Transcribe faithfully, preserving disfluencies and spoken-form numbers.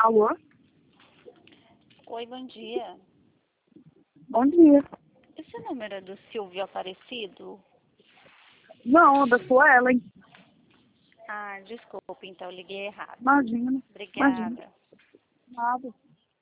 Alô? Oi, bom dia. Bom dia. Esse número é do Silvio Aparecido? Não, da sua Ellen. Ah, desculpa, então eu liguei errado. Imagina. Imagina. Obrigada. Nada.